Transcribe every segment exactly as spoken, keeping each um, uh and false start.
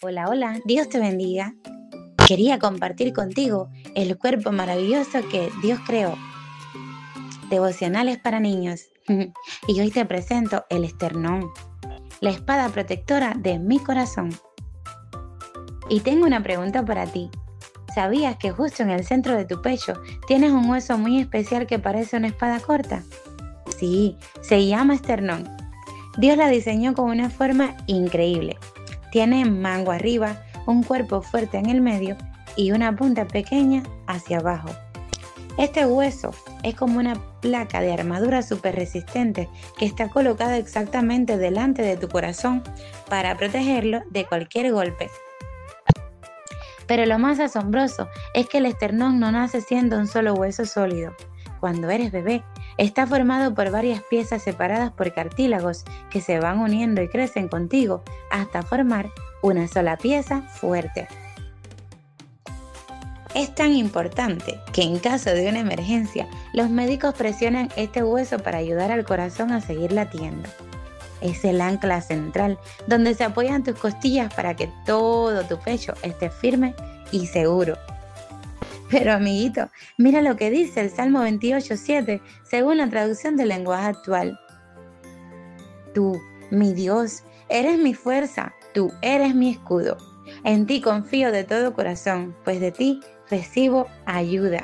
Hola, hola, Dios te bendiga. Quería compartir contigo el cuerpo maravilloso que Dios creó. Devocionales para niños. Y hoy te presento el esternón, la espada protectora de mi corazón. Y tengo una pregunta para ti. ¿Sabías que justo en el centro de tu pecho tienes un hueso muy especial que parece una espada corta? Sí, se llama esternón. Dios la diseñó con una forma increíble. Tiene mango arriba, un cuerpo fuerte en el medio y una punta pequeña hacia abajo. Este hueso es como una placa de armadura súper resistente que está colocada exactamente delante de tu corazón para protegerlo de cualquier golpe. Pero lo más asombroso es que el esternón no nace siendo un solo hueso sólido. Cuando eres bebé, está formado por varias piezas separadas por cartílagos que se van uniendo y crecen contigo hasta formar una sola pieza fuerte. Es tan importante que en caso de una emergencia, los médicos presionan este hueso para ayudar al corazón a seguir latiendo. Es el ancla central donde se apoyan tus costillas para que todo tu pecho esté firme y seguro. Pero amiguito, mira lo que dice el Salmo veintiocho siete según la traducción del lenguaje actual. Tú, mi Dios, eres mi fuerza, tú eres mi escudo. En ti confío de todo corazón, pues de ti recibo ayuda.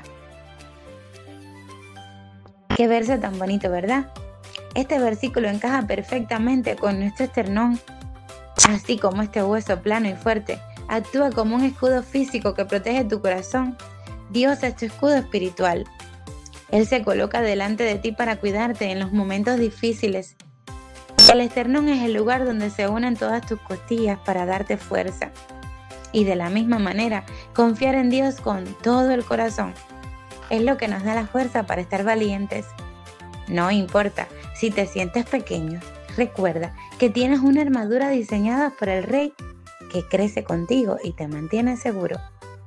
Qué verso tan bonito, ¿verdad? Este versículo encaja perfectamente con nuestro esternón. Así como este hueso plano y fuerte actúa como un escudo físico que protege tu corazón, Dios es tu escudo espiritual. Él se coloca delante de ti para cuidarte en los momentos difíciles. El esternón es el lugar donde se unen todas tus costillas para darte fuerza. Y de la misma manera, confiar en Dios con todo el corazón es lo que nos da la fuerza para estar valientes. No importa si te sientes pequeño, recuerda que tienes una armadura diseñada por el Rey que crece contigo y te mantiene seguro.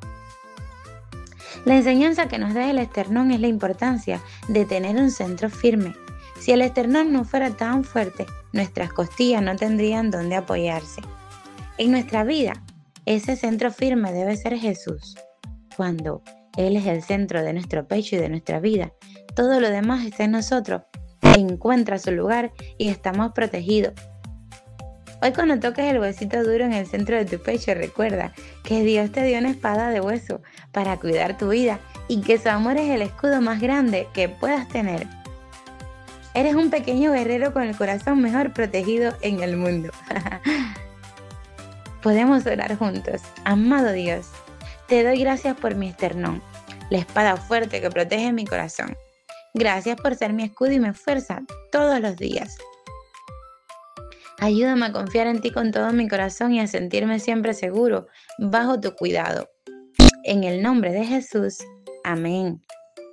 La enseñanza que nos da el esternón es la importancia de tener un centro firme. Si el esternón no fuera tan fuerte, nuestras costillas no tendrían dónde apoyarse. En nuestra vida, ese centro firme debe ser Jesús. Cuando Él es el centro de nuestro pecho y de nuestra vida, todo lo demás está en nosotros, encuentra su lugar y estamos protegidos. Hoy cuando toques el huesito duro en el centro de tu pecho, recuerda que Dios te dio una espada de hueso para cuidar tu vida y que su amor es el escudo más grande que puedas tener. Eres un pequeño guerrero con el corazón mejor protegido en el mundo. Podemos orar juntos. Amado Dios, te doy gracias por mi esternón, la espada fuerte que protege mi corazón. Gracias por ser mi escudo y mi fuerza todos los días. Ayúdame a confiar en ti con todo mi corazón y a sentirme siempre seguro bajo tu cuidado. En el nombre de Jesús. Amén.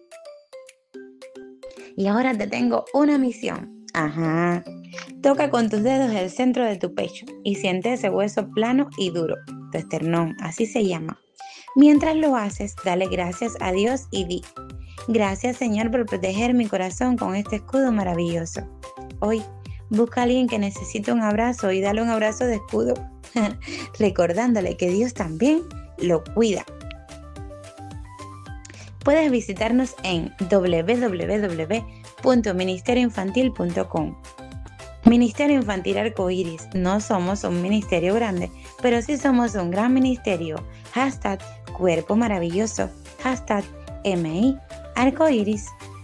Y ahora te tengo una misión. Ajá. Toca con tus dedos el centro de tu pecho y siente ese hueso plano y duro, tu esternón, así se llama. Mientras lo haces, dale gracias a Dios y di: gracias, Señor, por proteger mi corazón con este escudo maravilloso. Hoy, busca a alguien que necesite un abrazo y dale un abrazo de escudo, recordándole que Dios también lo cuida. Puedes visitarnos en doble u doble u doble u punto ministerio infantil punto com. Ministerio Infantil Arcoíris. No somos un ministerio grande, pero sí somos un gran ministerio. Hashtag Cuerpo Maravilloso. Hashtag M I Arcoíris.